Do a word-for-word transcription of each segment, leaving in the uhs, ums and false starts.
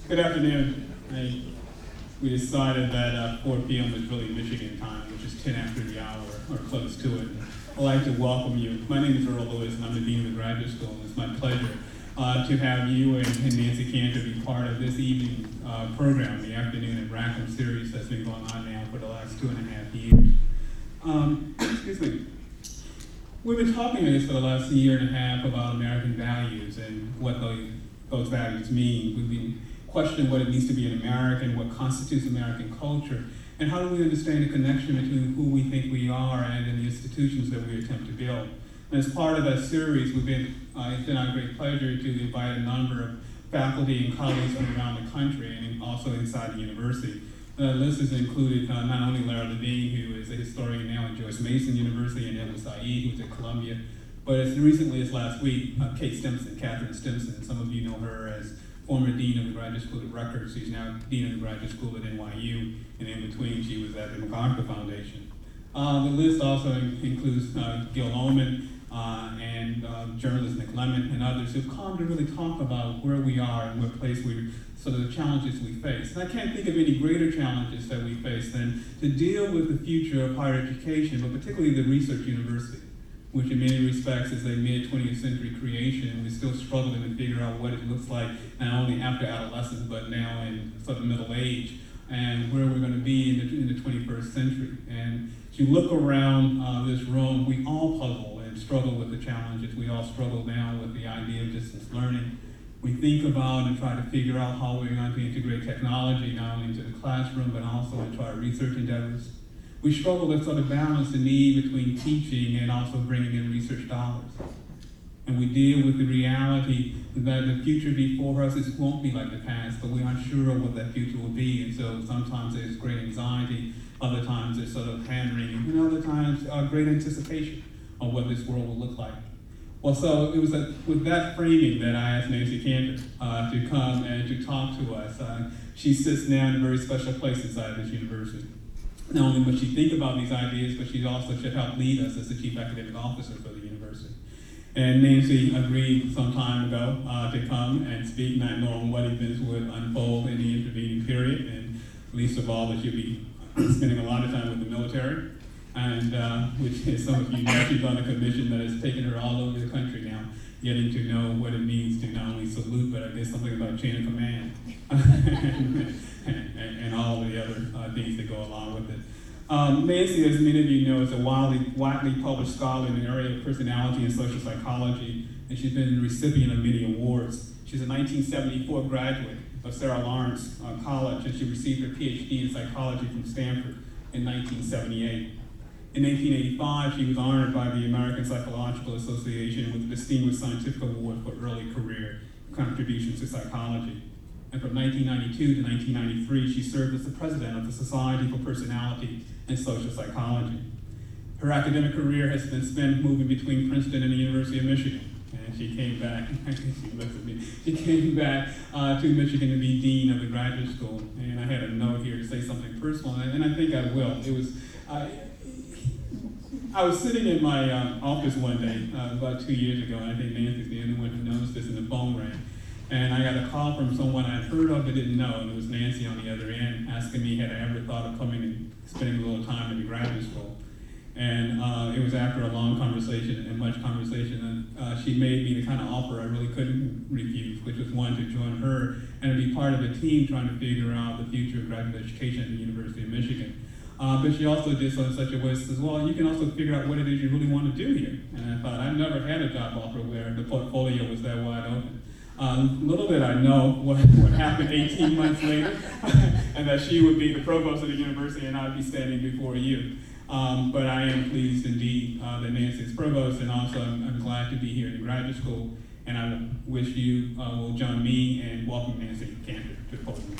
Good afternoon. I, we decided that uh, four p m was really Michigan time, which is ten after the hour, or close to it. I'd like to welcome you. My name is Earl Lewis, and I'm the Dean of the Graduate School. It's my pleasure uh, to have you and, and Nancy Cantor be part of this evening uh, program, the Afternoon at Rackham series that's been going on now for the last two and a half years. Um, excuse me. We've been talking to this for the last year and a half about American values and what those, those values mean. We've been questioning what it means to be an American, what constitutes American culture, and how do we understand the connection between who we think we are and the institutions that we attempt to build. And as part of that series, we've been, uh, it's been our great pleasure to invite a number of faculty and colleagues from around the country and also inside the university. The list has included uh, not only Lara Levine, who is a historian now at George Mason University, and Edward Said, who's at Columbia, but as recently as last week, uh, Kate Stimson, Catherine Stimson. Some of you know her as former Dean of the Graduate School at Rutgers. She's now Dean of the Graduate School at N Y U, and in between she was at the MacArthur Foundation. Uh, the list also in- includes uh, Gil Oman uh, and uh, journalist Nick Lemon and others who've come to really talk about where we are and what place we're, sort of the challenges we face. And I can't think of any greater challenges that we face than to deal with the future of higher education, but particularly the research university, which in many respects is a mid-twentieth century creation. We're still struggling to figure out what it looks like, not only after adolescence, but now in sort of middle age, and where we're going to be in the, in the twenty-first century. And as you look around uh, this room, we all puzzle and struggle with the challenges. We all struggle now with the idea of distance learning. We think about and try to figure out how we're going to integrate technology, not only into the classroom, but also into our research endeavors. We struggle to sort of balance the need between teaching and also bringing in research dollars. And we deal with the reality that the future before us is, won't be like the past, but we're unsure of what that future will be. And so sometimes there's great anxiety, other times there's sort of hand-wringing, and other times uh, great anticipation of what this world will look like. Well, so it was a, with that framing that I asked Nancy Cantor uh, to come and to talk to us. Uh, she sits now in a very special place inside this university. Not only must she think about these ideas, but she also should help lead us as the Chief Academic Officer for the university. And Nancy agreed some time ago uh, to come and speak, not knowing what events would unfold in the intervening period, and least of all that she'll be spending a lot of time with the military, and uh, which, as some of you know, she's on a commission that has taken her all over the country now, getting to know what it means to not only salute, but I guess something about chain of command, and, and, and all of the other uh, things that go along with it. Um, Nancy, as many of you know, is a widely, widely published scholar in the area of personality and social psychology, and she's been the recipient of many awards. She's a nineteen seventy-four graduate of Sarah Lawrence uh, College, and she received her P H D in psychology from Stanford in nineteen seventy-eight. In nineteen eighty-five, she was honored by the American Psychological Association with the Distinguished Scientific Award for early career contributions to psychology. And from nineteen ninety-two to nineteen ninety-three, she served as the president of the Society for Personality and Social Psychology. Her academic career has been spent moving between Princeton and the University of Michigan. And she came back, she looks at me, she came back uh, to Michigan to be dean of the graduate school. And I had a note here to say something personal, and I, and I think I will. It was, uh, I was sitting in my uh, office one day uh, about two years ago, and I think Nancy's the only one who knows this, and the phone rang. And I got a call from someone I'd heard of but didn't know, and it was Nancy on the other end asking me had I ever thought of coming and spending a little time in the graduate school. And uh, it was after a long conversation and much conversation, and uh, she made me the kind of offer I really couldn't refuse, which was one to join her and to be part of a team trying to figure out the future of graduate education at the University of Michigan. Uh, but she also did so in such a way that says, well, you can also figure out what it is you really want to do here. And I thought, I've never had a job offer where the portfolio was that wide open. Um, little did I know what, what happened eighteen months later, and that she would be the provost of the university and I'd be standing before you. Um, but I am pleased indeed uh, that Nancy is provost, and also I'm, I'm glad to be here in graduate school, and I wish you uh, will join me and welcome Nancy Cantor to the podium.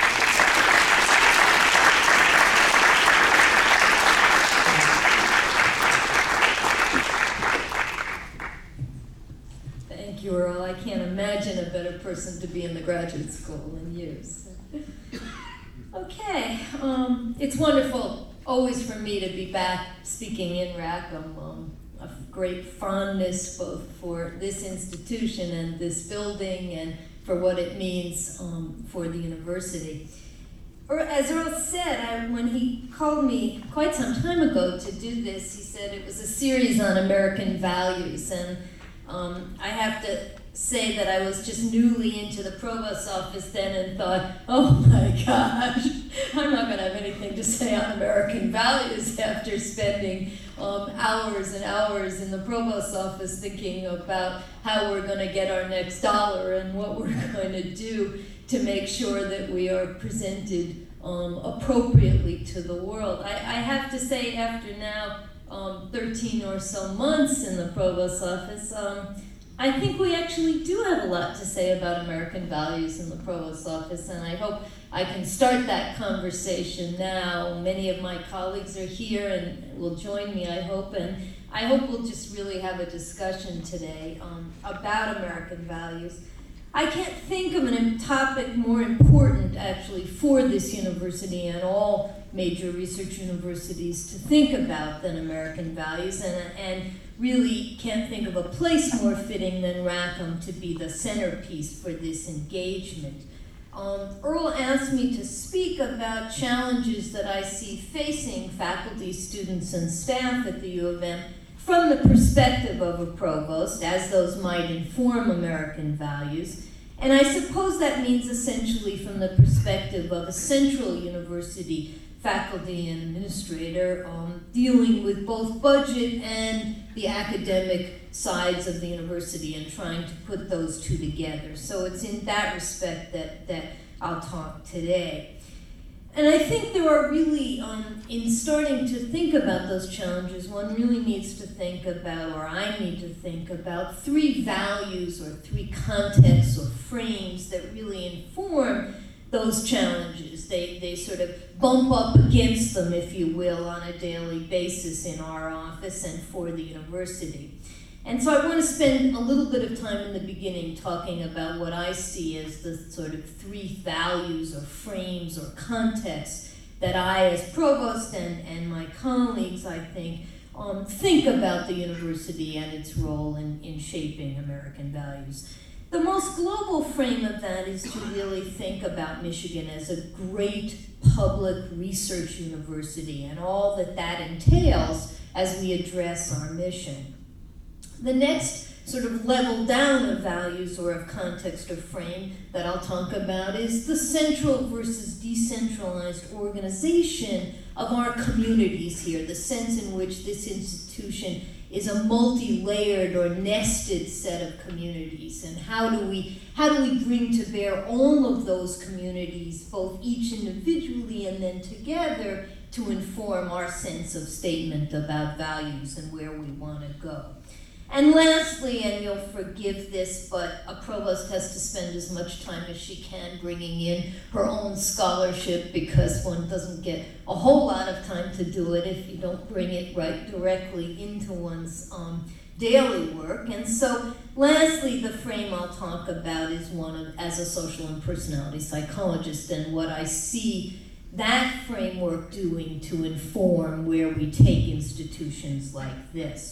Thank you, Earl. I can't imagine a better person to be in the graduate school than you. So. Okay, um, it's wonderful always for me to be back speaking in Rackham. Um, a great fondness both for this institution and this building and for what it means um, for the university. Or as Earl said, I, when he called me quite some time ago to do this, he said it was a series on American values. And um, I have to say that I was just newly into the provost's office then and thought, oh my gosh, I'm not going to have anything to say on American values after spending um, hours and hours in the provost's office thinking about how we're going to get our next dollar and what we're going to do to make sure that we are presented um, appropriately to the world. I, I have to say, after now um, thirteen or so months in the provost's office, um, I think we actually do have a lot to say about American values in the provost's office, and I hope I can start that conversation now. Many of my colleagues are here and will join me, I hope, and I hope we'll just really have a discussion today um, about American values. I can't think of a topic more important, actually, for this university and all major research universities to think about than American values, and, and really can't think of a place more fitting than Rackham to be the centerpiece for this engagement. Um, Earl asked me to speak about challenges that I see facing faculty, students, and staff at the U of M from the perspective of a provost, as those might inform American values. And I suppose that means essentially from the perspective of a central university faculty and administrator um, dealing with both budget and the academic sides of the university and trying to put those two together. So it's in that respect that, that I'll talk today. And I think there are really, um, in starting to think about those challenges, one really needs to think about, or I need to think about, three values or three contexts or frames that really inform those challenges. They, they sort of bump up against them, if you will, on a daily basis in our office and for the university. And so I want to spend a little bit of time in the beginning talking about what I see as the sort of three values or frames or contexts that I, as provost and, and my colleagues, I think, um, think about the university and its role in, in shaping American values. The most global frame of that is to really think about Michigan as a great public research university and all that that entails as we address our mission. The next sort of level down of values or of context or frame that I'll talk about is the central versus decentralized organization of our communities here, the sense in which this institution is a multi-layered or nested set of communities, and how do we how do we bring to bear all of those communities, both each individually and then together, to inform our sense of statement about values and where we want to go. And lastly, and you'll forgive this, but a provost has to spend as much time as she can bringing in her own scholarship, because one doesn't get a whole lot of time to do it if you don't bring it right directly into one's um, daily work. And so lastly, the frame I'll talk about is one of, as a social and personality psychologist, and what I see that framework doing to inform where we take institutions like this.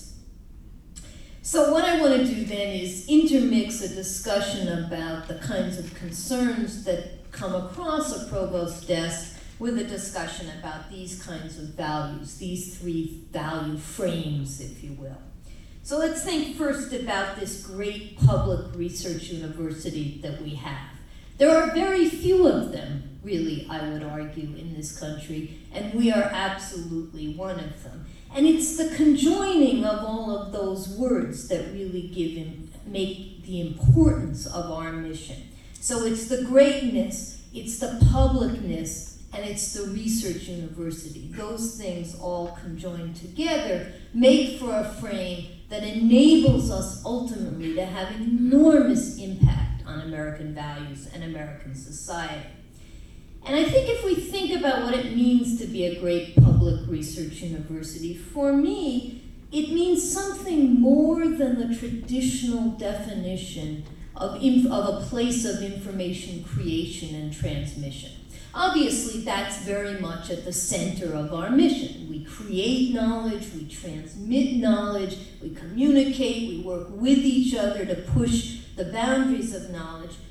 So what I want to do then is intermix a discussion about the kinds of concerns that come across a provost's desk with a discussion about these kinds of values, these three value frames, if you will. So let's think first about this great public research university that we have. There are very few of them, really, I would argue, in this country, and we are absolutely one of them. And it's the conjoining of all of those words that really give him, make the importance of our mission. So it's the greatness, it's the publicness, and it's the research university. Those things all conjoined together make for a frame that enables us ultimately to have enormous impact on American values and American society. And I think if we think about what it means to be a great public research university, for me, it means something more than the traditional definition of, inf- of a place of information creation and transmission. Obviously, that's very much at the center of our mission. We create knowledge, we transmit knowledge, we communicate, we work with each other to push the boundaries of knowledge.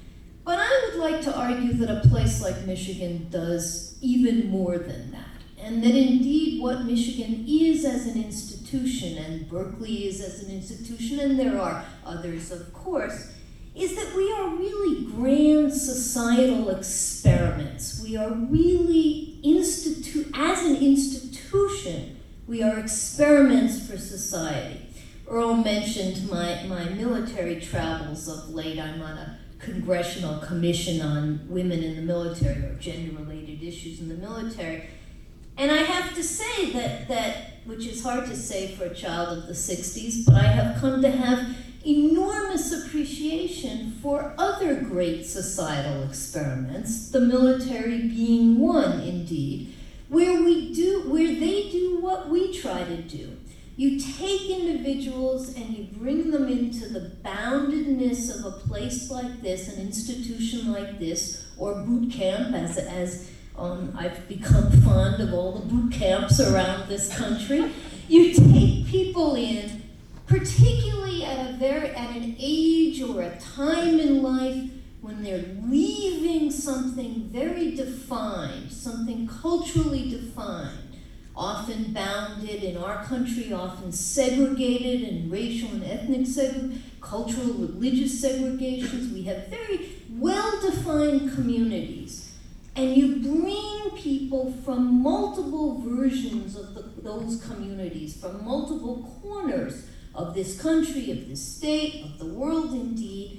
But I would like to argue that a place like Michigan does even more than that. And that indeed what Michigan is as an institution, and Berkeley is as an institution, and there are others of course, is that we are really grand societal experiments. We are really, institu- as an institution, we are experiments for society. Earl mentioned my, my military travels of late. I'm on a congressional commission on women in the military or gender-related issues in the military. And I have to say that, that, which is hard to say for a child of the sixties, but I have come to have enormous appreciation for other great societal experiments, the military being one indeed, where we do, where they do what we try to do. You take individuals and you bring them into the boundedness of a place like this, an institution like this, or boot camp, as, as um, I've become fond of all the boot camps around this country. You take people in, particularly at a very, at an age or a time in life when they're leaving something very defined, something culturally defined, often bounded in our country, often segregated in racial and ethnic segregation, cultural, religious segregations. We have very well-defined communities. And you bring people from multiple versions of the, those communities, from multiple corners of this country, of this state, of the world indeed,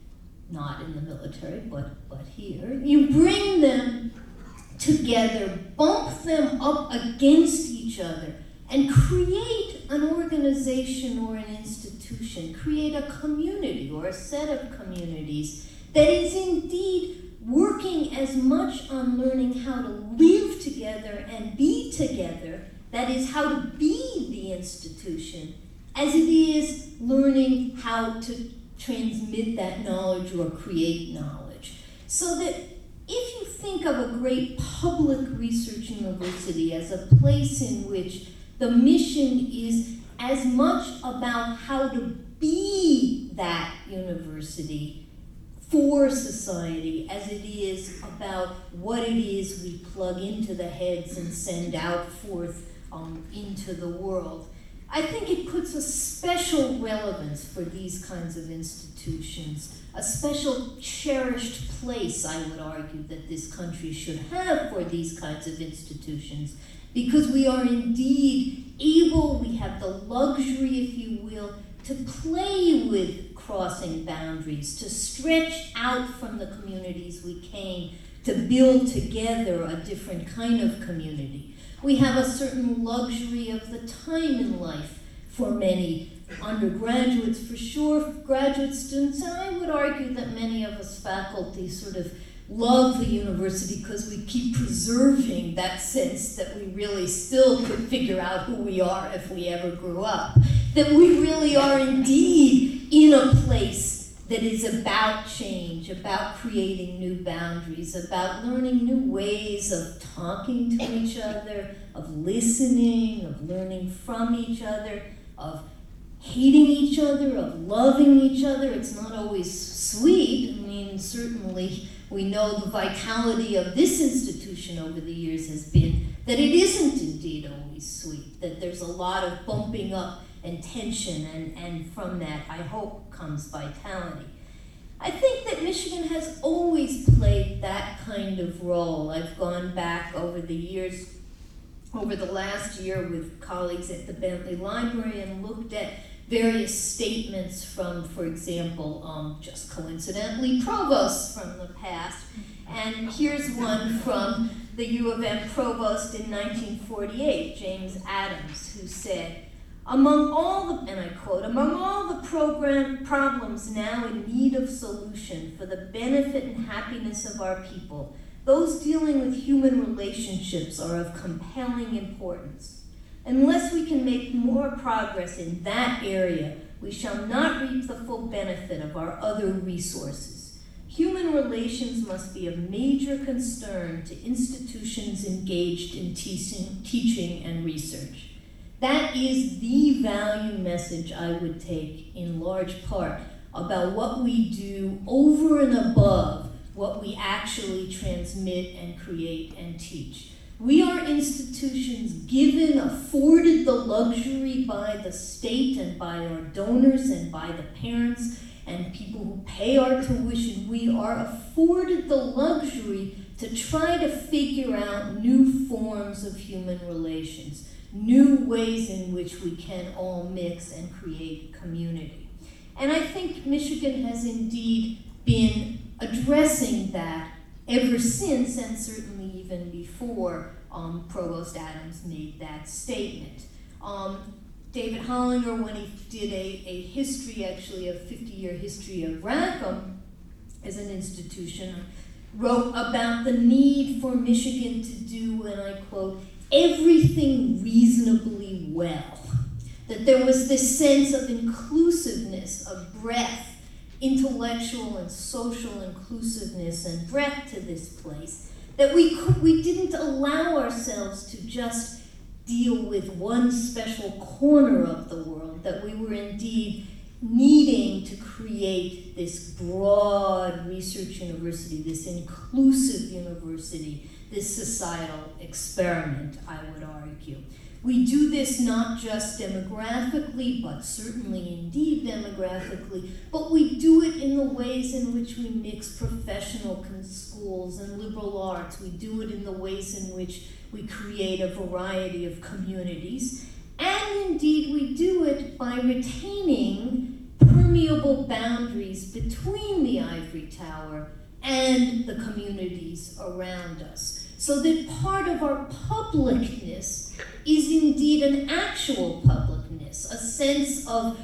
not in the military, but, but here. You bring them together, bump them up against each other, and create an organization or an institution, create a community or a set of communities that is indeed working as much on learning how to live together and be together, that is, how to be the institution, as it is learning how to transmit that knowledge or create knowledge. So that if you think of a great public research university as a place in which the mission is as much about how to be that university for society as it is about what it is we plug into the heads and send out forth um, into the world, I think it puts a special relevance for these kinds of institutions, a special cherished place, I would argue, that this country should have for these kinds of institutions, because we are indeed able, we have the luxury, if you will, to play with crossing boundaries, to stretch out from the communities we came, to build together a different kind of community. We have a certain luxury of the time in life for many undergraduates, for sure, graduate students, and I would argue that many of us faculty sort of love the university because we keep preserving that sense that we really still could figure out who we are if we ever grew up, that we really are indeed in a place that is about change, about creating new boundaries, about learning new ways of talking to each other, of listening, of learning from each other, of hating each other, of loving each other. It's not always sweet. I mean, certainly we know the vitality of this institution over the years has been that it isn't indeed always sweet, that there's a lot of bumping up and tension, and, and from that, I hope, comes vitality. I think that Michigan has always played that kind of role. I've gone back over the years, over the last year with colleagues at the Bentley Library and looked at various statements from, for example, um, just coincidentally, provosts from the past. And here's one from the U of M provost in nineteen forty-eight, James Adams, who said, Among all the, and I quote, among all the program problems now in need of solution for the benefit and happiness of our people, those dealing with human relationships are of compelling importance. Unless we can make more progress in that area, we shall not reap the full benefit of our other resources. Human relations must be a major concern to institutions engaged in teaching, teaching and research. That is the value message I would take in large part about what we do over and above what we actually transmit and create and teach. We are institutions given, afforded the luxury by the state and by our donors and by the parents and people who pay our tuition. We are afforded the luxury to try to figure out new forms of human relations, new ways in which we can all mix and create community. And I think Michigan has indeed been addressing that ever since, and certainly even before um, Provost Adams made that statement. Um, David Hollinger, when he did a, a history, actually a fifty-year history of Rackham as an institution, wrote about the need for Michigan to do, and I quote, everything reasonably well. That there was this sense of inclusiveness, of breadth, intellectual and social inclusiveness and breadth to this place, that we could, we didn't allow ourselves to just deal with one special corner of the world, that we were indeed needing to create this broad research university, this inclusive university, this societal experiment, I would argue. We do this not just demographically, but certainly indeed demographically, but we do it in the ways in which we mix professional schools and liberal arts. We do it in the ways in which we create a variety of communities. And indeed, we do it by retaining permeable boundaries between the ivory tower and the communities around us, so that part of our publicness is indeed an actual publicness, a sense of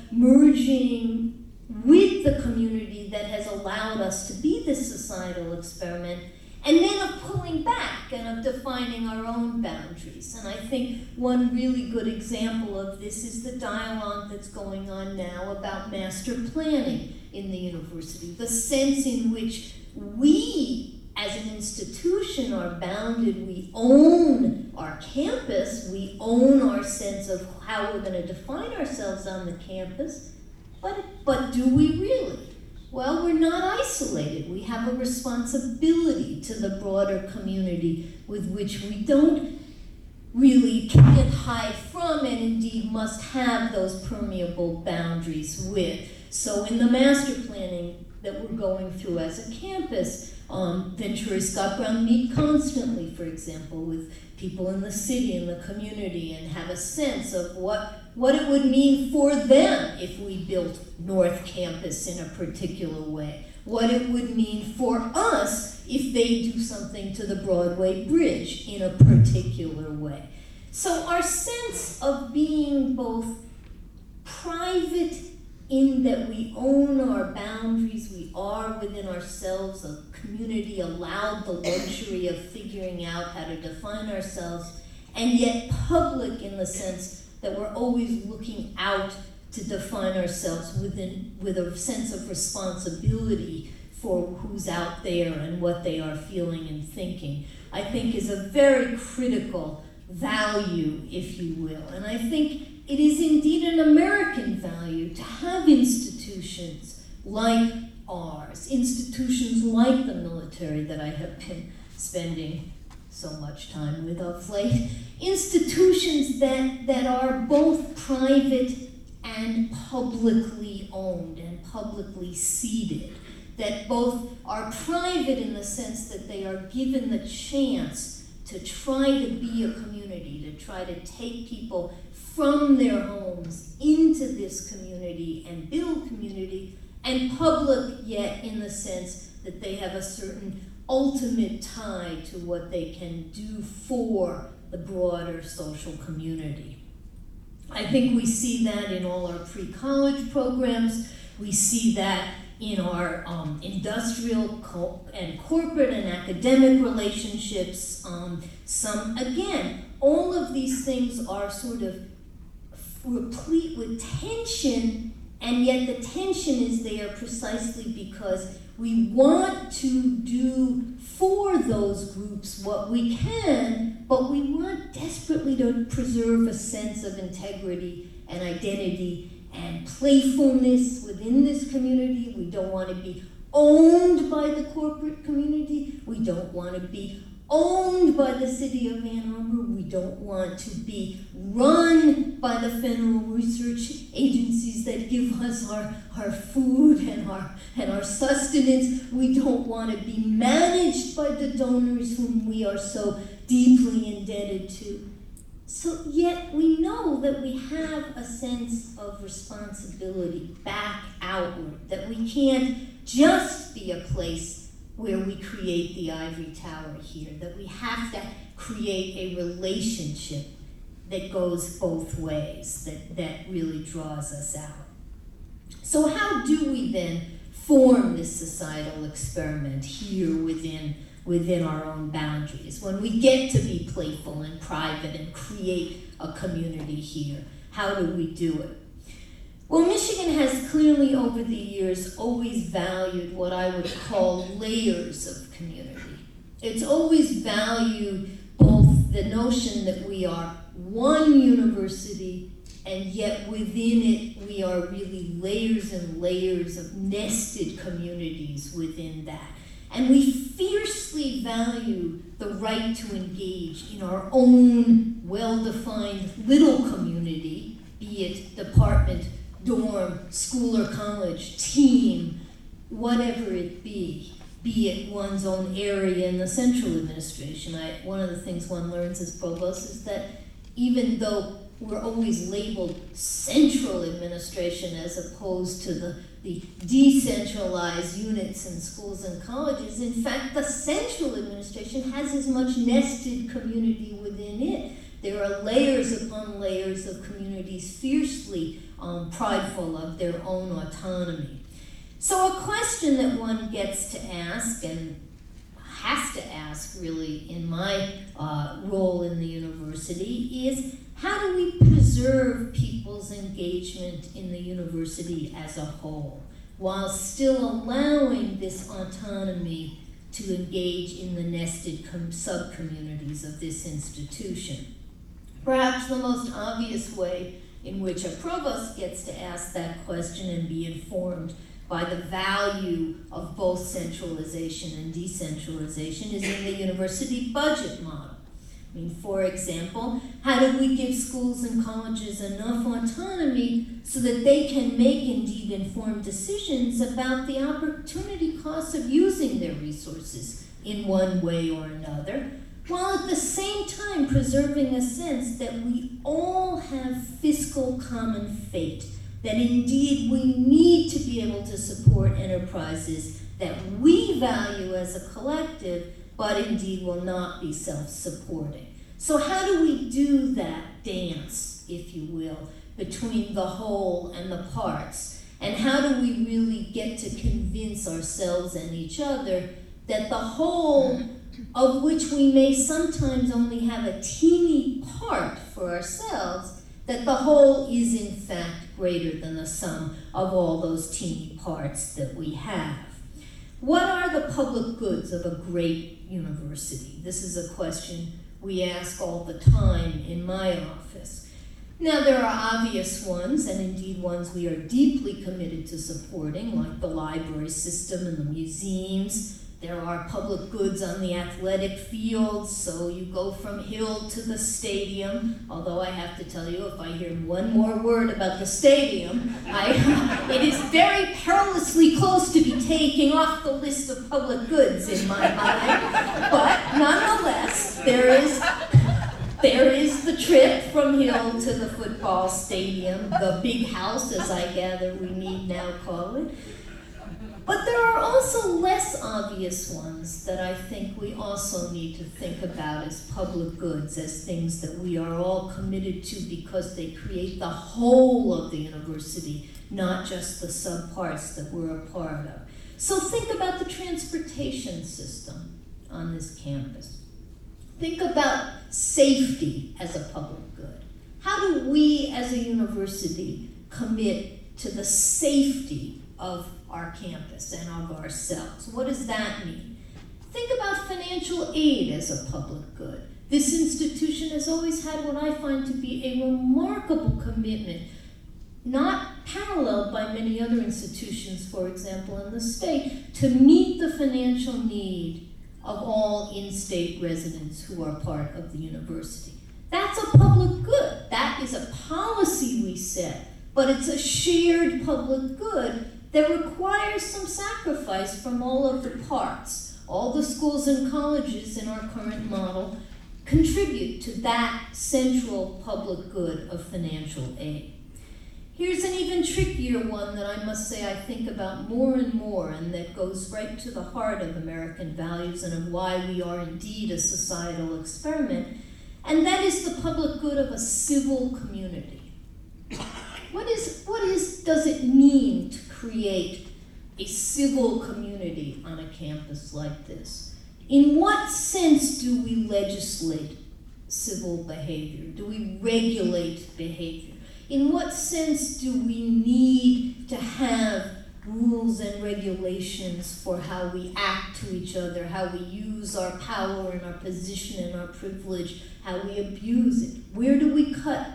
merging with the community that has allowed us to be this societal experiment, and then of pulling back and of defining our own boundaries. And I think one really good example of this is the dialogue that's going on now about master planning in the university, the sense in which we as an institution are bounded. We own our campus, we own our sense of how we're going to define ourselves on the campus, but, but do we really? Well, we're not isolated. We have a responsibility to the broader community with which we don't really can't hide from, and indeed must have those permeable boundaries with. So in the master planning that we're going through as a campus, Um, Ventura Scott Brown meet constantly, for example, with people in the city and the community, and have a sense of what, what it would mean for them if we built North Campus in a particular way, what it would mean for us if they do something to the Broadway Bridge in a particular way. So our sense of being both private in that we own our boundaries, we are within ourselves, a community allowed the luxury of figuring out how to define ourselves, and yet public in the sense that we're always looking out to define ourselves within, with a sense of responsibility for who's out there and what they are feeling and thinking, I think is a very critical value, if you will. And I think it is indeed an American value to have institutions like ours, institutions like the military that I have been spending so much time with of late, institutions that, that are both private and publicly owned and publicly seeded, that both are private in the sense that they are given the chance to try to be a community, to try to take people from their homes into this community and build community, and public yet in the sense that they have a certain ultimate tie to what they can do for the broader social community. I think we see that in all our pre-college programs. We see that in our um, industrial co- and corporate and academic relationships. Um, some, again, all of these things are sort of replete with tension, and yet the tension is there precisely because we want to do for those groups what we can, but we want desperately to preserve a sense of integrity and identity and playfulness within this community. We don't want to be owned by the corporate community. We don't want to be owned by the city of Ann Arbor. We don't want to be run by the federal research agencies that give us our, our food and our, and our sustenance. We don't want to be managed by the donors whom we are so deeply indebted to. So yet we know that we have a sense of responsibility back outward, that we can't just be a place where we create the ivory tower here, that we have to create a relationship that goes both ways, that, that really draws us out. So how do we then form this societal experiment here within, within our own boundaries? When we get to be playful and private and create a community here, how do we do it? Well, Michigan has clearly over the years always valued what I would call layers of community. It's always valued both the notion that we are one university and yet within it we are really layers and layers of nested communities within that. And we fiercely value the right to engage in our own well-defined little community, be it department, dorm, school or college, team, whatever it be, be it one's own area in the central administration. I, one of the things one learns as provost is that even though we're always labeled central administration as opposed to the, the decentralized units in schools and colleges, in fact, the central administration has as much nested community within it. There are layers upon layers of communities fiercely um, prideful of their own autonomy. So a question that one gets to ask, and has to ask really in my uh, role in the university, is how do we preserve people's engagement in the university as a whole, while still allowing this autonomy to engage in the nested sub-communities of this institution? Perhaps the most obvious way in which a provost gets to ask that question and be informed by the value of both centralization and decentralization is in the university budget model. I mean, for example, how do we give schools and colleges enough autonomy so that they can make indeed informed decisions about the opportunity costs of using their resources in one way or another, while at the same time preserving a sense that we all have fiscal common fate, that indeed we need to be able to support enterprises that we value as a collective, but indeed will not be self-supporting. So how do we do that dance, if you will, between the whole and the parts? And how do we really get to convince ourselves and each other that the whole, of which we may sometimes only have a teeny part for ourselves, that the whole is in fact greater than the sum of all those teeny parts that we have? What are the public goods of a great university? This is a question we ask all the time in my office. Now, there are obvious ones, and indeed ones we are deeply committed to supporting, like the library system and the museums. There are public goods on the athletic fields, so you go from Hill to the stadium, although I have to tell you, if I hear one more word about the stadium, I, it is very perilously close to be taking off the list of public goods in my mind. But nonetheless, there is, there is the trip from Hill to the football stadium, the big house, as I gather we need now call it. But there are also less obvious ones that I think we also need to think about as public goods, as things that we are all committed to because they create the whole of the university, not just the subparts that we're a part of. So think about the transportation system on this campus. Think about safety as a public good. How do we as a university commit to the safety of our campus and of ourselves? What does that mean? Think about financial aid as a public good. This institution has always had what I find to be a remarkable commitment, not paralleled by many other institutions, for example, in the state, to meet the financial need of all in-state residents who are part of the university. That's a public good. That is a policy we set, but it's a shared public good that requires some sacrifice from all of the parts. All the schools and colleges in our current model contribute to that central public good of financial aid. Here's an even trickier one that I must say I think about more and more, and that goes right to the heart of American values and of why we are indeed a societal experiment, and that is the public good of a civil community. What is, what is, does it mean to create a civil community on a campus like this? In what sense do we legislate civil behavior? Do we regulate behavior? In what sense do we need to have rules and regulations for how we act to each other, how we use our power and our position and our privilege, how we abuse it? Where do we cut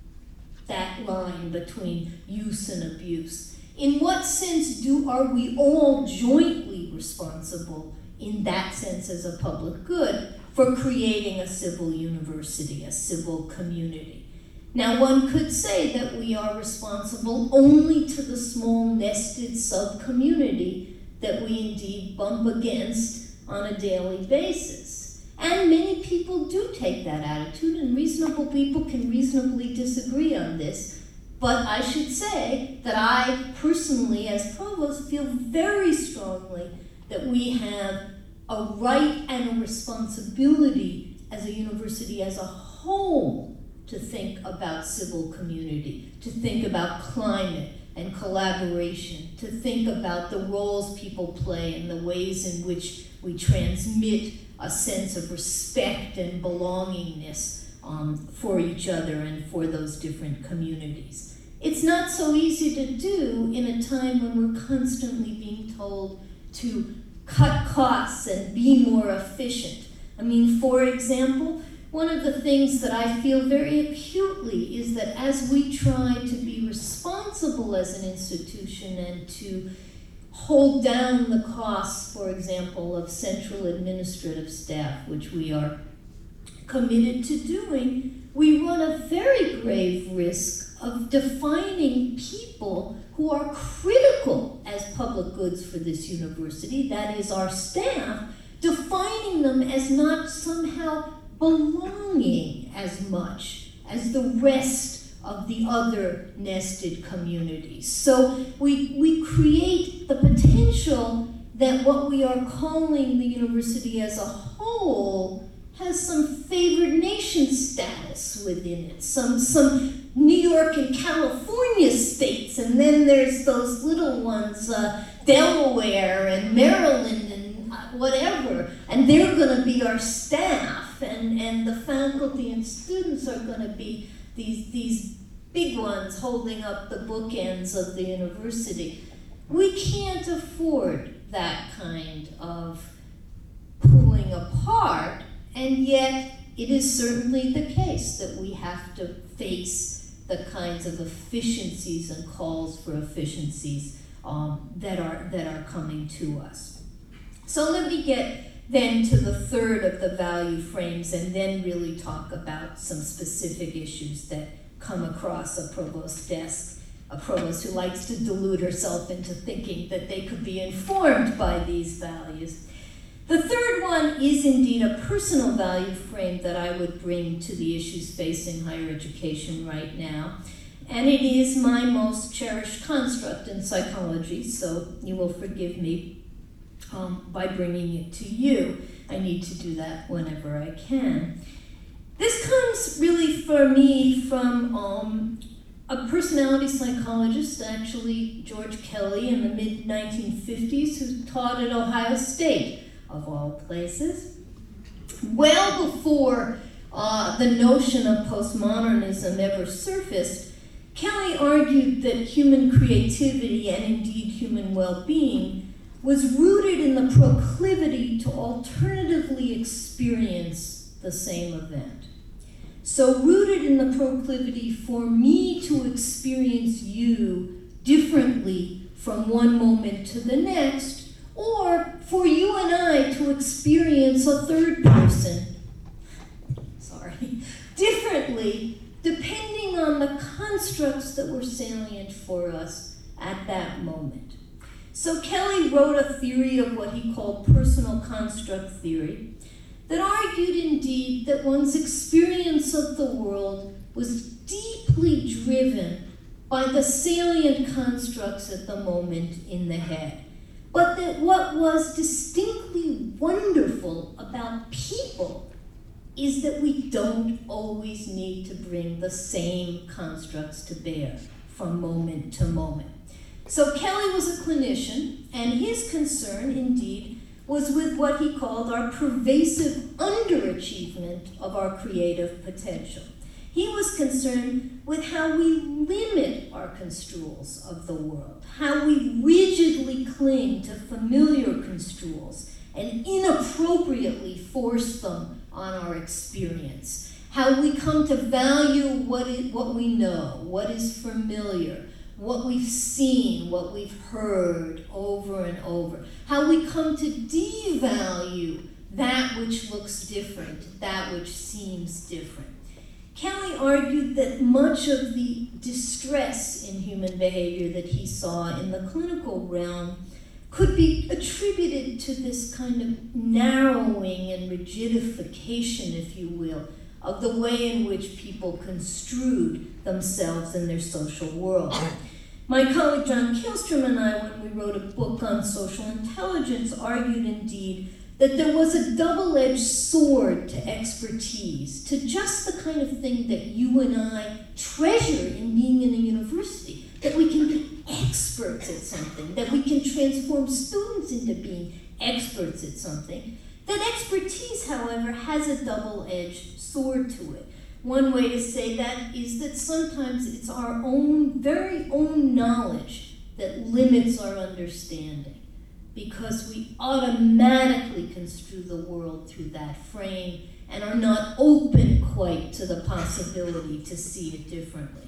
that line between use and abuse? In what sense do are we all jointly responsible in that sense as a public good for creating a civil university, a civil community? Now, one could say that we are responsible only to the small nested sub-community that we indeed bump against on a daily basis. And many people do take that attitude, and reasonable people can reasonably disagree on this. But I should say that I personally, as provost, feel very strongly that we have a right and a responsibility as a university as a whole to think about civil community, to think about climate and collaboration, to think about the roles people play and the ways in which we transmit a sense of respect and belongingness um, for each other and for those different communities. It's not so easy to do in a time when we're constantly being told to cut costs and be more efficient. I mean, for example, one of the things that I feel very acutely is that as we try to be responsible as an institution and to hold down the costs, for example, of central administrative staff, which we are committed to doing, we run a very grave risk of defining people who are critical as public goods for this university, that is our staff, defining them as not somehow belonging as much as the rest of the other nested communities. So we, we create the potential that what we are calling the university as a whole has some favored nation status within it, some, some New York and California states, and then there's those little ones, uh, Delaware and Maryland and whatever, and they're gonna be our staff. And, and the faculty and students are going to be these, these big ones holding up the bookends of the university. We can't afford that kind of pulling apart, and yet it is certainly the case that we have to face the kinds of efficiencies and calls for efficiencies um, that are, that are coming to us. So let me get then to the third of the value frames, and then really talk about some specific issues that come across a provost's desk, a provost who likes to delude herself into thinking that they could be informed by these values. The third one is indeed a personal value frame that I would bring to the issues facing higher education right now, and it is my most cherished construct in psychology, so you will forgive me Um, by bringing it to you. I need to do that whenever I can. This comes really for me from um, a personality psychologist, actually George Kelly, in the mid nineteen fifties, who taught at Ohio State, of all places. Well before uh, the notion of postmodernism ever surfaced, Kelly argued that human creativity and indeed human well-being was rooted in the proclivity to alternatively experience the same event. So rooted in the proclivity for me to experience you differently from one moment to the next, or for you and I to experience a third person, sorry, differently, depending on the constructs that were salient for us at that moment. So Kelly wrote a theory of what he called personal construct theory that argued indeed that one's experience of the world was deeply driven by the salient constructs at the moment in the head, but that what was distinctly wonderful about people is that we don't always need to bring the same constructs to bear from moment to moment. So Kelly was a clinician, and his concern, indeed, was with what he called our pervasive underachievement of our creative potential. He was concerned with how we limit our construals of the world, how we rigidly cling to familiar construals and inappropriately force them on our experience, how we come to value what, it, what we know, what is familiar, what we've seen, what we've heard over and over, how we come to devalue that which looks different, that which seems different. Kelly argued that much of the distress in human behavior that he saw in the clinical realm could be attributed to this kind of narrowing and rigidification, if you will, of the way in which people construed themselves in their social world. My colleague John Kielstrom and I, when we wrote a book on social intelligence, argued indeed that there was a double-edged sword to expertise, to just the kind of thing that you and I treasure in being in a university, that we can be experts at something, that we can transform students into being experts at something. That expertise, however, has a double-edged sword to it. One way to say that is that sometimes it's our own, very own knowledge that limits our understanding, because we automatically construe the world through that frame and are not open quite to the possibility to see it differently.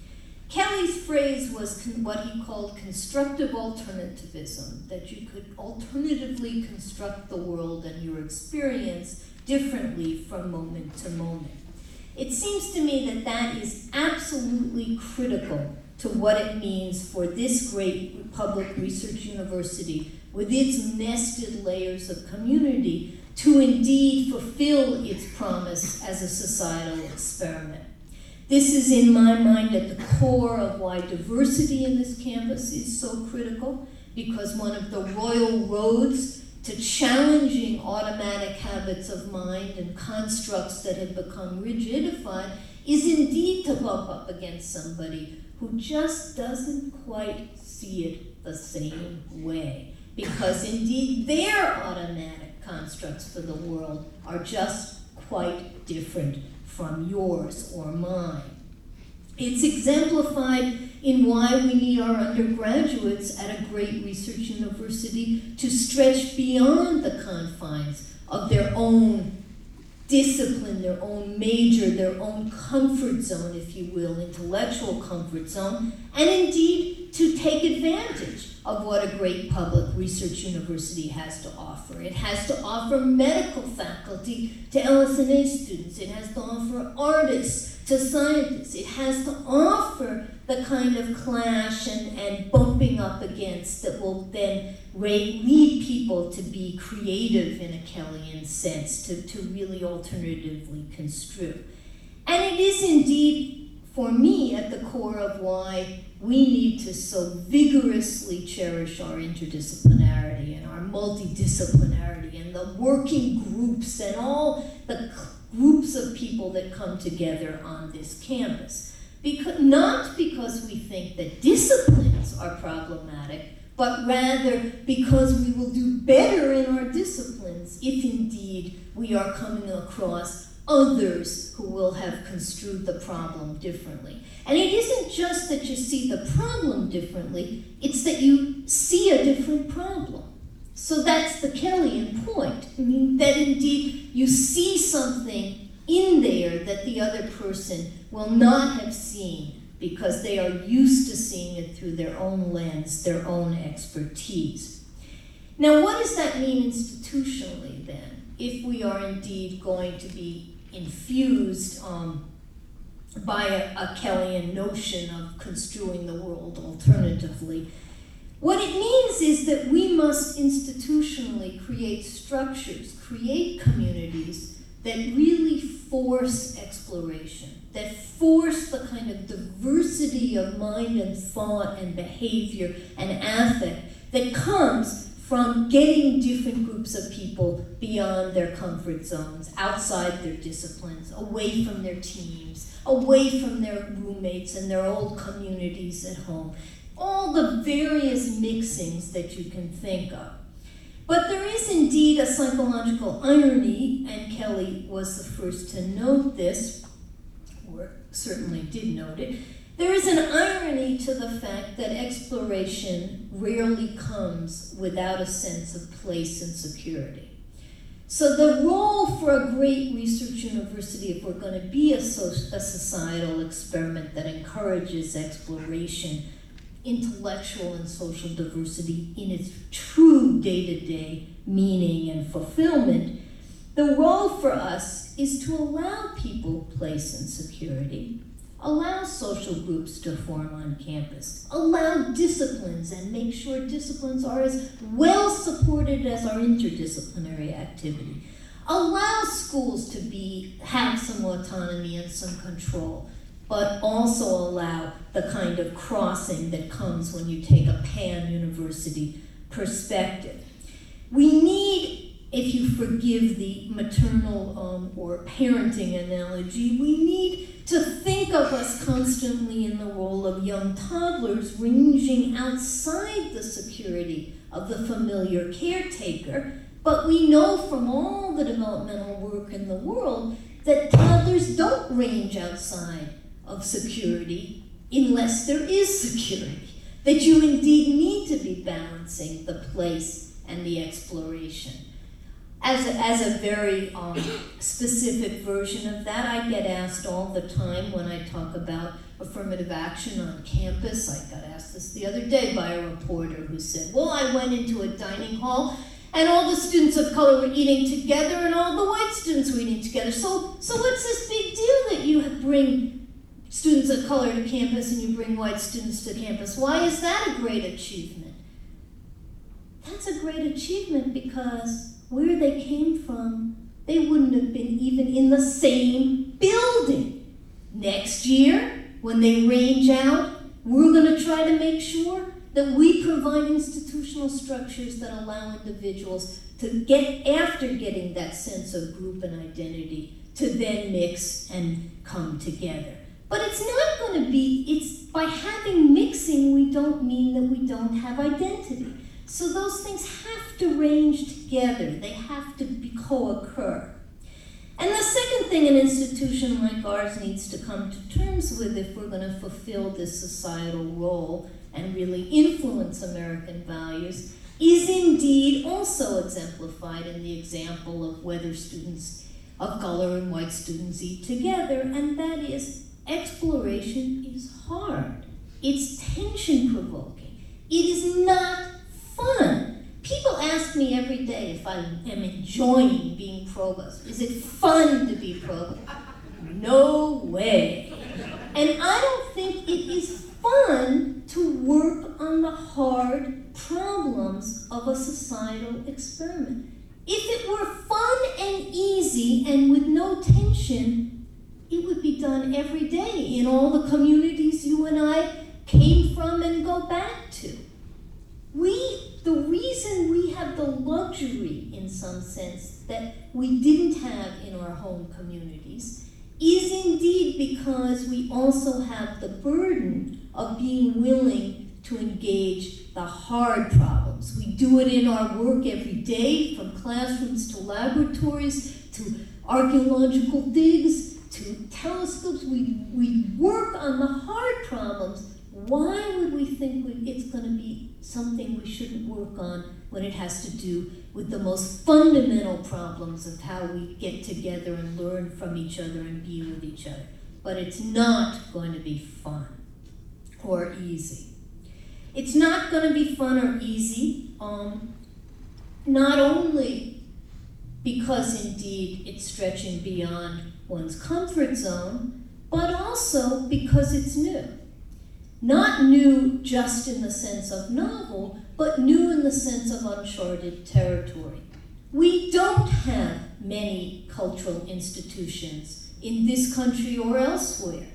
Kelly's phrase was con- what he called constructive alternativism, that you could alternatively construct the world and your experience differently from moment to moment. It seems to me that that is absolutely critical to what it means for this great public research university with its nested layers of community to indeed fulfill its promise as a societal experiment. This is, in my mind, at the core of why diversity in this campus is so critical, because one of the royal roads to challenging automatic habits of mind and constructs that have become rigidified is indeed to bump up against somebody who just doesn't quite see it the same way, because indeed their automatic constructs for the world are just quite different from yours or mine. It's exemplified in why we need our undergraduates at a great research university to stretch beyond the confines of their own discipline, their own major, their own comfort zone, if you will, intellectual comfort zone, and indeed to take advantage of what a great public research university has to offer. It has to offer medical faculty to L S N A students. It has to offer artists to scientists. It has to offer the kind of clash and, and bumping up against that will then lead people to be creative in a Kellyan sense, to, to really alternatively construe. And it is indeed, for me, at the core of why we need to so vigorously cherish our interdisciplinarity and our multidisciplinarity and the working groups and all the groups of people that come together on this campus. Because, not because we think that disciplines are problematic, but rather because we will do better in our disciplines if indeed we are coming across others who will have construed the problem differently. And it isn't just that you see the problem differently, it's that you see a different problem. So that's the Kellyan point. I mean, that indeed you see something in there that the other person will not have seen because they are used to seeing it through their own lens, their own expertise. Now, what does that mean institutionally then, if we are indeed going to be infused um, by a, a Kelleyan notion of construing the world alternatively? What it means is that we must institutionally create structures, create communities that really force exploration, that force the kind of diversity of mind and thought and behavior and affect that comes from getting different groups of people beyond their comfort zones, outside their disciplines, away from their teams, away from their roommates and their old communities at home. All the various mixings that you can think of. But there is indeed a psychological irony, and Kelly was the first to note this, or certainly did note it. There is an irony to the fact that exploration rarely comes without a sense of place and security. So the role for a great research university, if we're going to be a, so, a societal experiment that encourages exploration, intellectual and social diversity in its true day-to-day meaning and fulfillment, the role for us is to allow people place and security, allow social groups to form on campus, allow disciplines and make sure disciplines are as well supported as our interdisciplinary activity, allow schools to be have some autonomy and some control, but also allow the kind of crossing that comes when you take a pan-university perspective. We need, if you forgive the maternal um, or parenting analogy, we need to think of us constantly in the role of young toddlers ranging outside the security of the familiar caretaker, but we know from all the developmental work in the world that toddlers don't range outside of security unless there is security, that you indeed need to be balancing the place and the exploration. As a, as a very um, specific version of that, I get asked all the time when I talk about affirmative action on campus. I got asked this the other day by a reporter who said, well, I went into a dining hall and all the students of color were eating together and all the white students were eating together. So, so what's this big deal that you bring students of color to campus and you bring white students to campus? Why is that a great achievement? That's a great achievement because where they came from, they wouldn't have been even in the same building. Next year, when they range out, we're going to try to make sure that we provide institutional structures that allow individuals to get, after getting that sense of group and identity, to then mix and come together. But it's not going to be, it's by having mixing, we don't mean that we don't have identity. So those things have to range together. They have to be co-occur. And the second thing an institution like ours needs to come to terms with if we're going to fulfill this societal role and really influence American values is indeed also exemplified in the example of whether students of color and white students eat together, and that is exploration is hard. It's tension-provoking. It is not fun. People ask me every day if I am enjoying being provost. Is it fun to be provost? No way. And I don't think it is fun to work on the hard problems of a societal experiment. If it were fun and easy and with no tension, it would be done every day in all the communities you and I came from and go back to. We, the reason we have the luxury, in some sense, that we didn't have in our home communities is indeed because we also have the burden of being willing to engage the hard problems. We do it in our work every day, from classrooms to laboratories, to archaeological digs, to telescopes. We, we work on the hard problems. Why would we think we, it's going to be something we shouldn't work on when it has to do with the most fundamental problems of how we get together and learn from each other and be with each other? But it's not going to be fun. or easy. It's not going to be fun or easy, um, not only because indeed it's stretching beyond one's comfort zone, but also because it's new. Not new just in the sense of novel, but new in the sense of uncharted territory. We don't have many cultural institutions in this country or elsewhere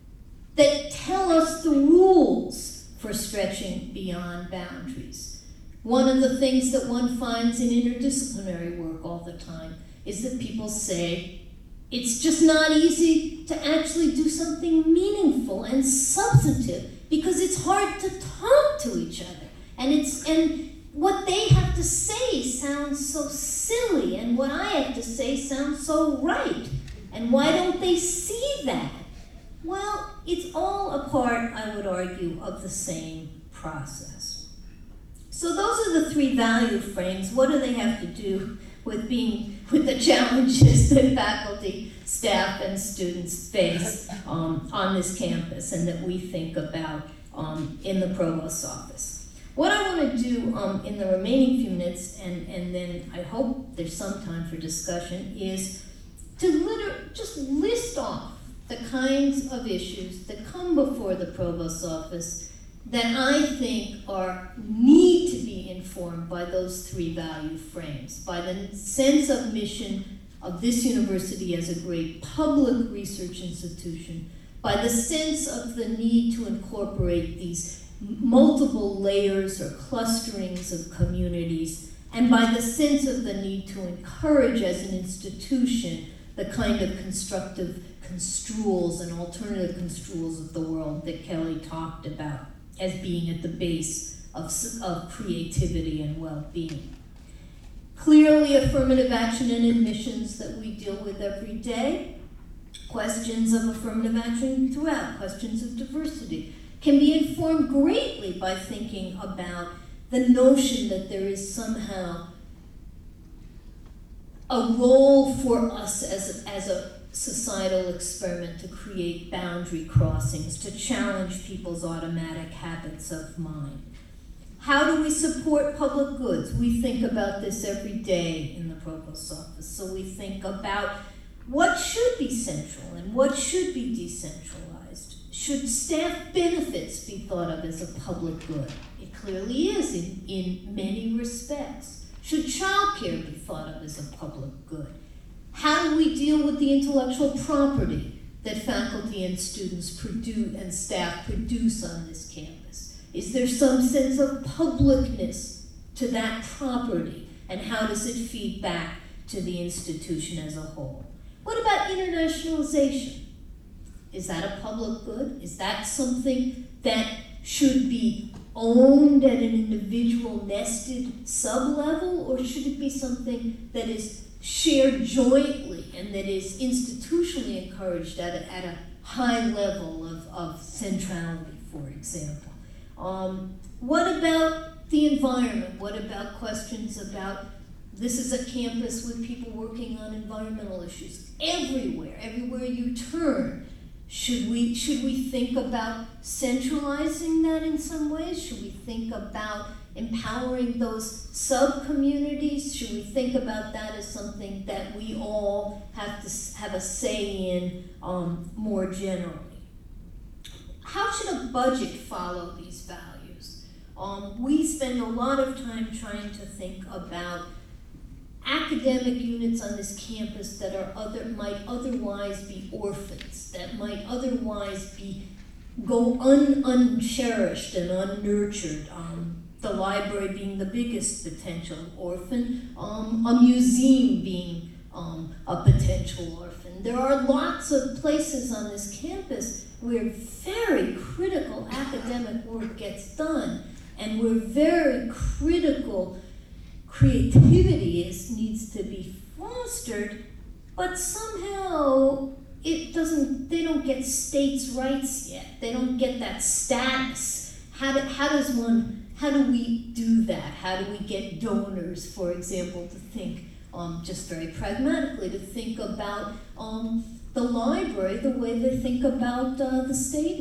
that tell us the rules for stretching beyond boundaries. One of the things that one finds in interdisciplinary work all the time is that people say it's just not easy to actually do something meaningful and substantive because it's hard to talk to each other. And it's and what they have to say sounds so silly, and what I have to say sounds so right. And why don't they see that? Well, it's all a part, I would argue, of the same process. So those are the three value frames. What do they have to do with being with the challenges that faculty, staff, and students face um, on this campus and that we think about um, in the provost's office? What I want to do um, in the remaining few minutes, and, and then I hope there's some time for discussion, is to liter- just list off the kinds of issues that come before the provost's office that I think are need to be informed by those three value frames, by the sense of mission of this university as a great public research institution, by the sense of the need to incorporate these multiple layers or clusterings of communities, and by the sense of the need to encourage as an institution the kind of constructive construals and alternative construals of the world that Kelly talked about as being at the base of, of creativity and well-being. Clearly, affirmative action and admissions that we deal with every day, questions of affirmative action throughout, questions of diversity, can be informed greatly by thinking about the notion that there is somehow a role for us as a, as a societal experiment to create boundary crossings, to challenge people's automatic habits of mind. How do we support public goods? We think about this every day in the provost's office. So we think about what should be central and what should be decentralized. Should staff benefits be thought of as a public good? It clearly is in, in many respects. Should childcare be thought of as a public good? How do we deal with the intellectual property that faculty and students produce and staff produce on this campus? Is there some sense of publicness to that property, and how does it feed back to the institution as a whole? What about internationalization? Is that a public good? Is that something that should be owned at an individual nested sub-level, or should it be something that is shared jointly and that is institutionally encouraged at a, at a high level of, of centrality, for example? Um, what about the environment? What about questions about, this is a campus with people working on environmental issues everywhere, everywhere you turn. Should we, should we think about centralizing that in some ways? Should we think about empowering those sub-communities? Should we think about that as something that we all have to have a say in um, more generally? How should a budget follow these values? Um, we spend a lot of time trying to think about academic units on this campus that are other might otherwise be orphans, that might otherwise be go un, uncherished and unnurtured. Um, the library being the biggest potential orphan, um, a museum being um, a potential orphan. There are lots of places on this campus where very critical academic work gets done, and where very critical creativity is, needs to be fostered, but somehow it doesn't, they don't get states' rights yet. They don't get that status. How, do, how does one, how do we do that? How do we get donors, for example, to think, um, just very pragmatically, to think about um, the library the way they think about uh, the stadium?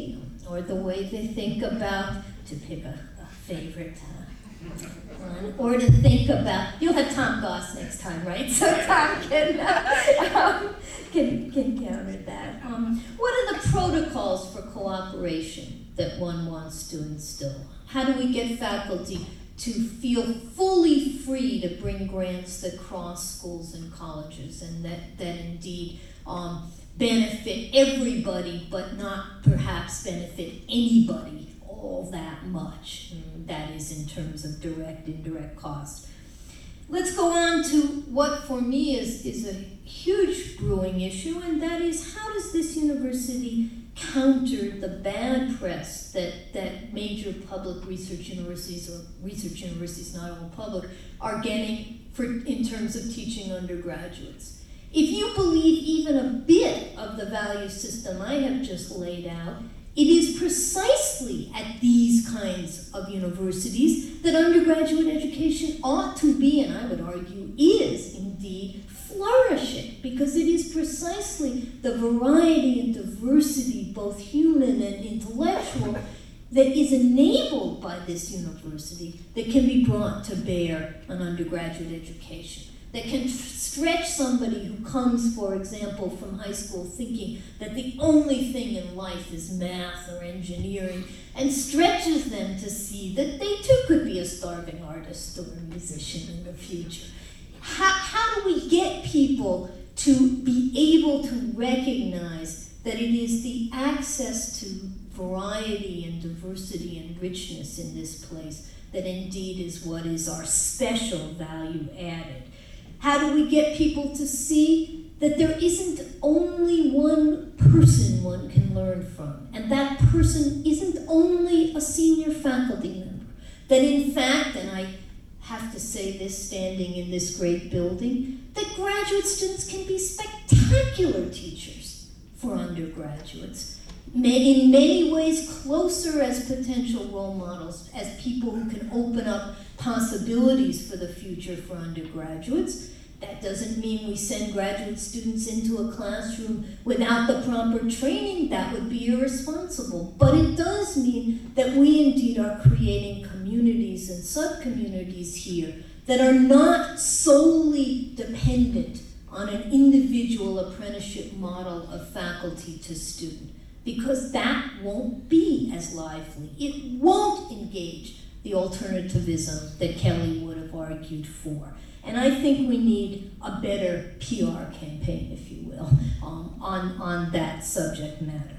or the way they think about, to pick a, a favorite uh, one, or to think about, you'll have Tom Goss next time, right? So Tom can, uh, um, can, can counter that. Um, what are the protocols for cooperation that one wants to instill? How do we get faculty to feel fully free to bring grants that cross schools and colleges and that, that indeed um, benefit everybody but not perhaps benefit anybody all that much? And that is in terms of direct, indirect cost. Let's go on to what for me is, is a huge brewing issue, and that is, how does this university counter the bad press that, that major public research universities, or research universities, not all public, are getting for, in terms of teaching undergraduates? If you believe even a bit of the value system I have just laid out, it is precisely at these kinds of universities that undergraduate education ought to be, and I would argue is indeed, flourishing, because it is precisely the variety and diversity, both human and intellectual, that is enabled by this university that can be brought to bear on undergraduate education, that can stretch somebody who comes, for example, from high school thinking that the only thing in life is math or engineering, and stretches them to see that they too could be a starving artist or a musician in the future. How, how do we get people to be able to recognize that it is the access to variety and diversity and richness in this place that indeed is what is our special value added? How do we get people to see that there isn't only one person one can learn from, and that person isn't only a senior faculty member, that in fact, and I have to say this standing in this great building, that graduate students can be spectacular teachers for undergraduates, in many ways closer as potential role models, as people who can open up possibilities for the future for undergraduates. That doesn't mean we send graduate students into a classroom without the proper training. That would be irresponsible. But it does mean that we indeed are creating communities and sub-communities here that are not solely dependent on an individual apprenticeship model of faculty to student, because that won't be as lively. It won't engage the alternativism that Kelly would have argued for. And I think we need a better P R campaign, if you will, um, on, on that subject matter.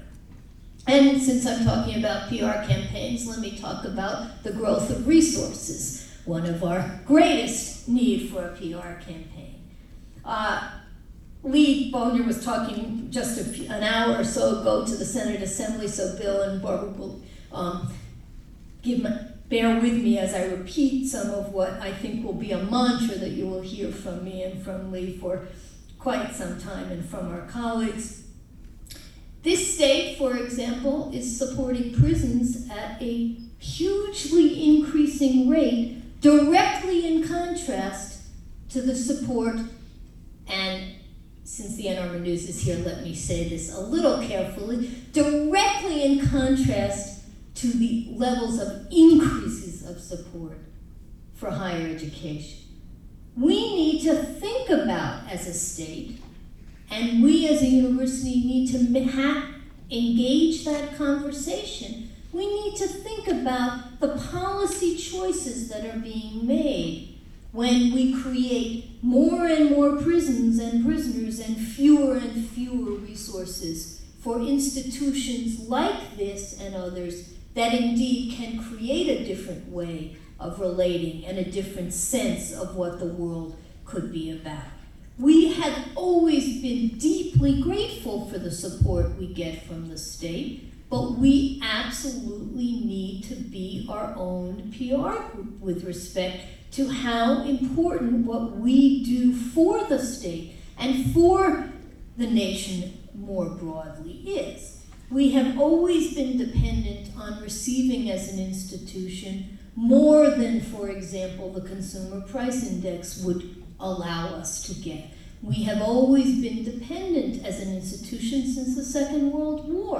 And since I'm talking about P R campaigns, let me talk about the growth of resources, one of our greatest need for a P R campaign. Uh, Lee Boner was talking just a few, an hour or so ago to the Senate Assembly, so Bill and Barbara will um, give my, bear with me as I repeat some of what I think will be a mantra that you will hear from me and from Lee for quite some time, and from our colleagues. This state, for example, is supporting prisons at a hugely increasing rate, directly in contrast to the support, and since the Ann Arbor News is here, let me say this a little carefully, directly in contrast to the levels of increases of support for higher education. We need to think about, as a state, and we as a university need to ha- engage that conversation. We need to think about the policy choices that are being made when we create more and more prisons and prisoners and fewer and fewer resources for institutions like this and others that indeed can create a different way of relating and a different sense of what the world could be about. We have always been deeply grateful for the support we get from the state, but we absolutely need to be our own P R group with respect to how important what we do for the state and for the nation more broadly is. We have always been dependent on receiving as an institution more than, for example, the Consumer Price Index would allow us to get. We have always been dependent as an institution since the Second World War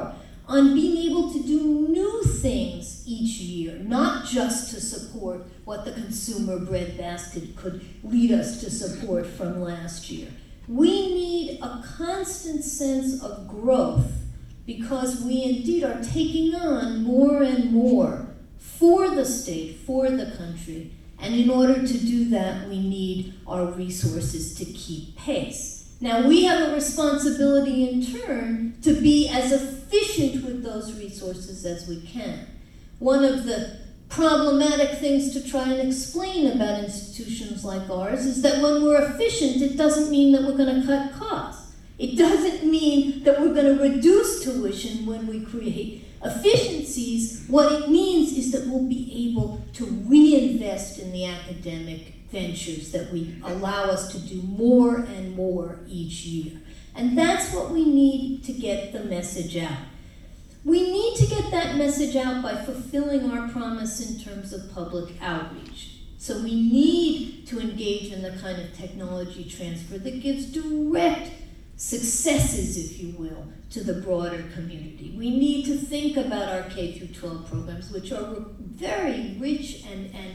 on being able to do new things each year, not just to support what the consumer breadbasket could lead us to support from last year. We need a constant sense of growth because we indeed are taking on more and more for the state, for the country, and in order to do that, we need our resources to keep pace. Now, we have a responsibility in turn to be as efficient with those resources as we can. One of the problematic things to try and explain about institutions like ours is that when we're efficient, it doesn't mean that we're going to cut costs. It doesn't mean that we're going to reduce tuition when we create efficiencies. What it means is that we'll be able to reinvest in the academic ventures that we allow us to do more and more each year. And that's what we need to get the message out. We need to get that message out by fulfilling our promise in terms of public outreach. So we need to engage in the kind of technology transfer that gives direct successes, if you will, to the broader community. We need to think about our K through twelve programs, which are very rich and, and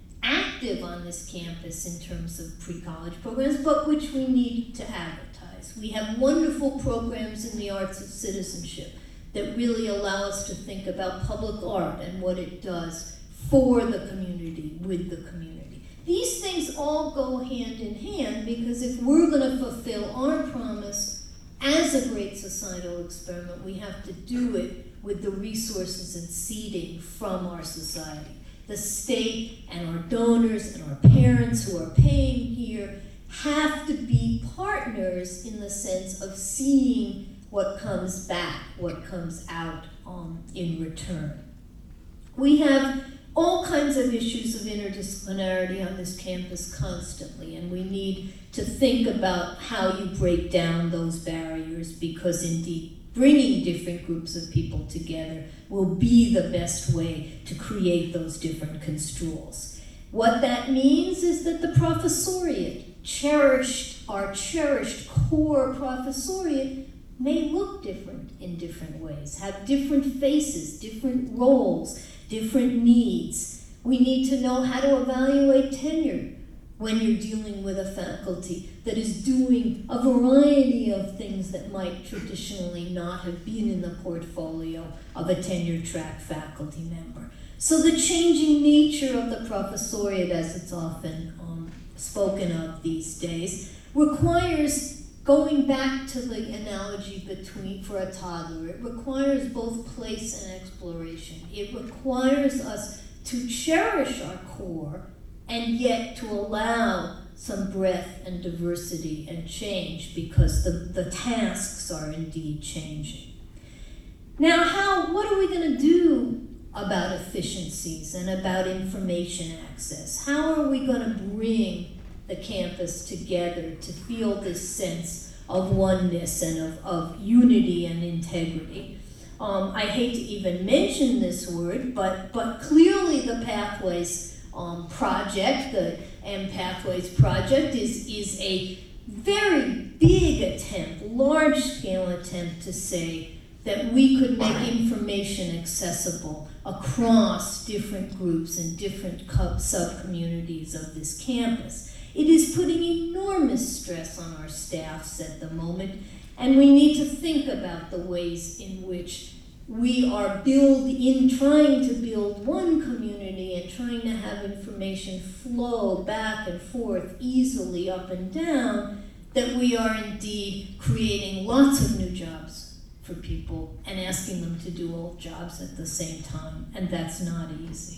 active on this campus in terms of pre-college programs, but which we need to advertise. We have wonderful programs in the arts of citizenship that really allow us to think about public art and what it does for the community, with the community. These things all go hand in hand because if we're going to fulfill our promise as a great societal experiment, we have to do it with the resources and seeding from our society. The state and our donors and our parents who are paying here have to be partners in the sense of seeing what comes back, what comes out um, in return. We have all kinds of issues of interdisciplinarity on this campus constantly, and we need to think about how you break down those barriers because indeed bringing different groups of people together will be the best way to create those different construals. What that means is that the professoriate, cherished, our cherished core professoriate, may look different in different ways, have different faces, different roles, different needs. We need to know how to evaluate tenure when you're dealing with a faculty that is doing a variety of things that might traditionally not have been in the portfolio of a tenure track faculty member. So the changing nature of the professoriate, as it's often um, spoken of these days, requires going back to the analogy between, for a toddler, it requires both place and exploration. It requires us to cherish our core and yet to allow some breadth and diversity and change because the, the tasks are indeed changing. Now, how, what are we going to do about efficiencies and about information access? How are we going to bring the campus together to feel this sense of oneness and of, of unity and integrity? Um, I hate to even mention this word, but, but clearly the Pathways um, project, the M Pathways project, is, is a very big attempt, large-scale attempt to say that we could make information accessible across different groups and different sub-communities of this campus. It is putting enormous stress on our staffs at the moment, and we need to think about the ways in which we are build in trying to build one community and trying to have information flow back and forth easily up and down, that we are indeed creating lots of new jobs for people and asking them to do old jobs at the same time, and that's not easy.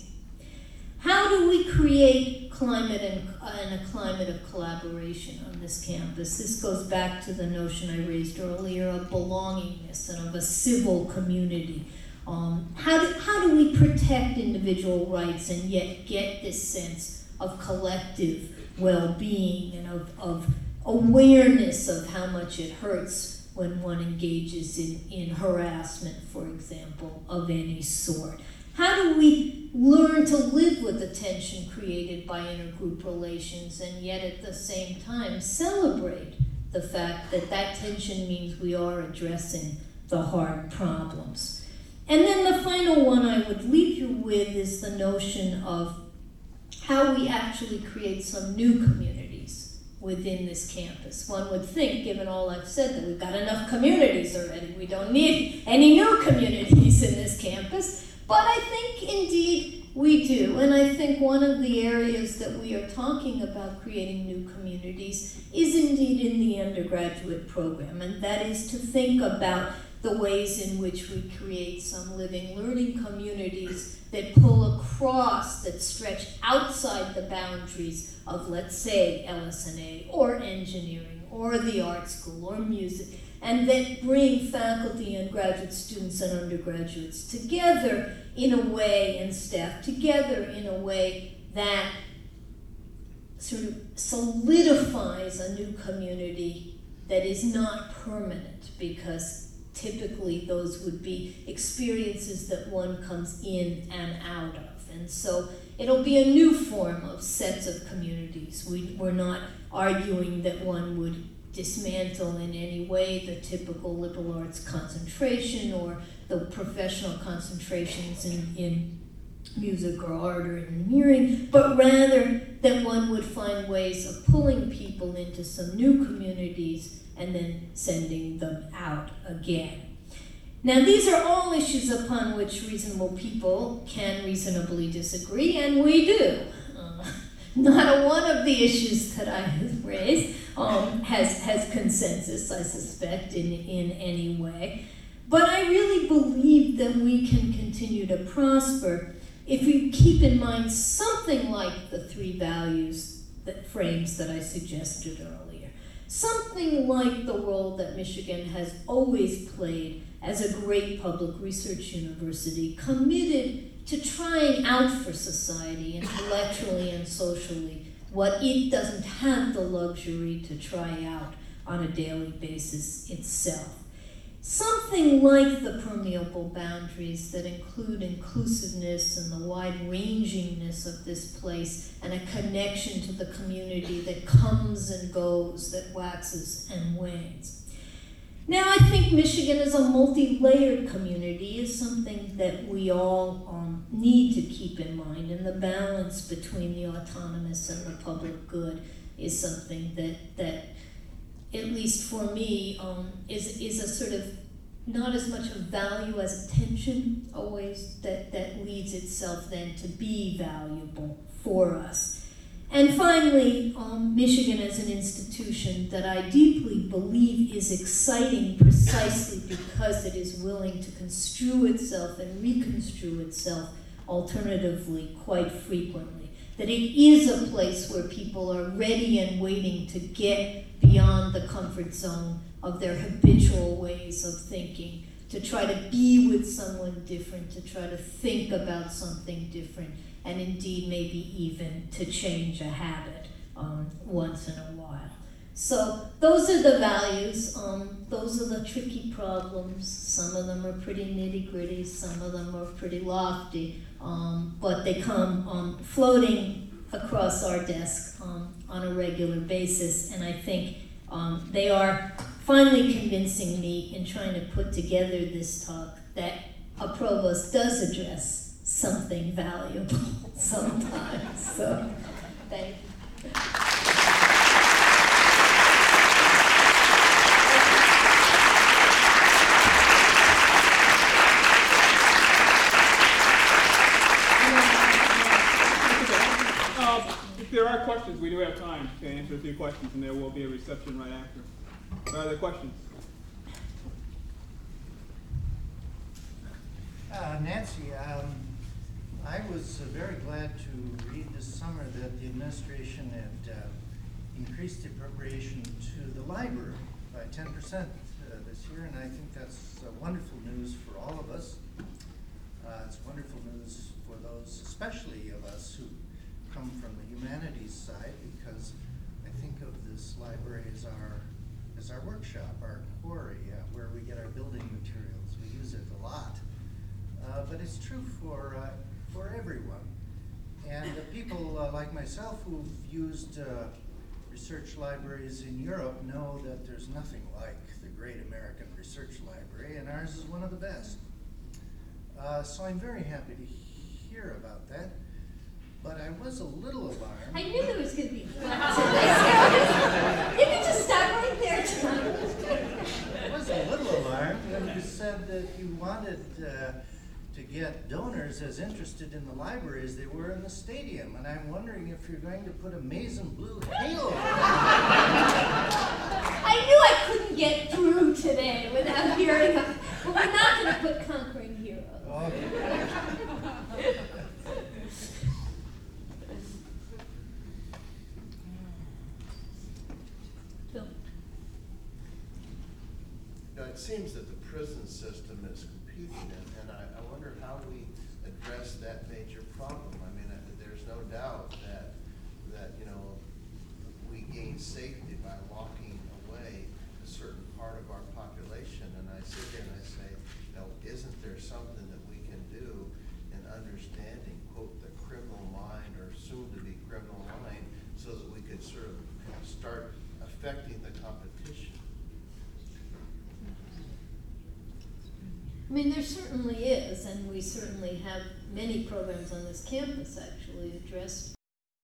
How do we create climate and, uh, and a climate of collaboration on this campus? This goes back to the notion I raised earlier of belongingness and of a civil community. Um, how, do, how do we protect individual rights and yet get this sense of collective well-being and of, of awareness of how much it hurts when one engages in, in harassment, for example, of any sort? How do we learn to live with the tension created by intergroup relations and yet at the same time celebrate the fact that that tension means we are addressing the hard problems? And then the final one I would leave you with is the notion of how we actually create some new communities within this campus. One would think, given all I've said, that we've got enough communities already. We don't need any new communities in this campus. But I think, indeed, we do. And I think one of the areas that we are talking about creating new communities is indeed in the undergraduate program. And that is to think about the ways in which we create some living learning communities that pull across, that stretch outside the boundaries of, let's say, L S N A or engineering or the art school or music, and that bring faculty and graduate students and undergraduates together in a way, and staff together in a way that sort of solidifies a new community that is not permanent, because typically those would be experiences that one comes in and out of. And so it'll be a new form of sets of communities. We, we're not arguing that one would dismantle in any way the typical liberal arts concentration or the professional concentrations in, in music or art or engineering, but rather that one would find ways of pulling people into some new communities and then sending them out again. Now, these are all issues upon which reasonable people can reasonably disagree, and we do. Uh, not a one of the issues that I have raised um, has, has consensus, I suspect, in, in any way. But I really believe that we can continue to prosper if we keep in mind something like the three values, that frames that I suggested earlier. Something like the role that Michigan has always played as a great public research university, committed to trying out for society intellectually and socially what it doesn't have the luxury to try out on a daily basis itself. Something like the permeable boundaries that include inclusiveness and the wide-rangingness of this place, and a connection to the community that comes and goes, that waxes and wanes. Now, I think Michigan as a multi-layered community is something that we all um, need to keep in mind, and the balance between the autonomous and the public good is something that, that at least for me, um, is, is a sort of not as much of value as attention always that, that leads itself then to be valuable for us. And finally, um, Michigan as an institution that I deeply believe is exciting precisely because it is willing to construe itself and reconstrue itself alternatively quite frequently. That it is a place where people are ready and waiting to get beyond the comfort zone of their habitual ways of thinking, to try to be with someone different, to try to think about something different, and indeed maybe even to change a habit um, once in a while. So those are the values. Um, those are the tricky problems. Some of them are pretty nitty-gritty. Some of them are pretty lofty. Um, but they come um, floating across our desk um, on a regular basis. And I think um, they are finally convincing me in trying to put together this talk that a provost does address something valuable sometimes. So, thank you. Uh, if there are questions, we do have time to answer a few questions, and there will be a reception right after. Are there questions? Uh, Nancy, um, I was uh, very glad to read this summer that the administration had uh, increased the appropriation to the library by ten percent uh, this year, and I think that's uh, wonderful news for all of us. Uh, it's wonderful news for those, especially of us who come from the humanities side, because I think of this library as our as our workshop, our quarry, uh, where we get our building materials. We use it a lot. Uh, but it's true for uh, for everyone. And uh, people uh, like myself who've used uh, research libraries in Europe know that there's nothing like the great American Research Library, and ours is one of the best. Uh, so I'm very happy to hear about that, but I was a little alarmed. I knew there was going to be a flex in this. You can just stop right there, Tom. I was a little alarmed when you said that you wanted uh, to get donors as interested in the library as they were in the stadium, and I'm wondering if you're going to put a maize and blue halo. I knew I couldn't get through today without hearing of, but we're not going to put Conquering Hero. Okay. Bill. Now, it seems that the prison system is competing, and, and I, I wonder how we address that major problem. I mean, I, there's no doubt that, that, you know, we gain safety by locking away a certain part of our population, and I sit there and I say, you know, isn't there something that we can do in understanding, quote, the criminal mind or soon-to-be criminal mind, so that we could sort of start affecting the competition? I mean, there certainly is, and we certainly have many programs on this campus actually addressed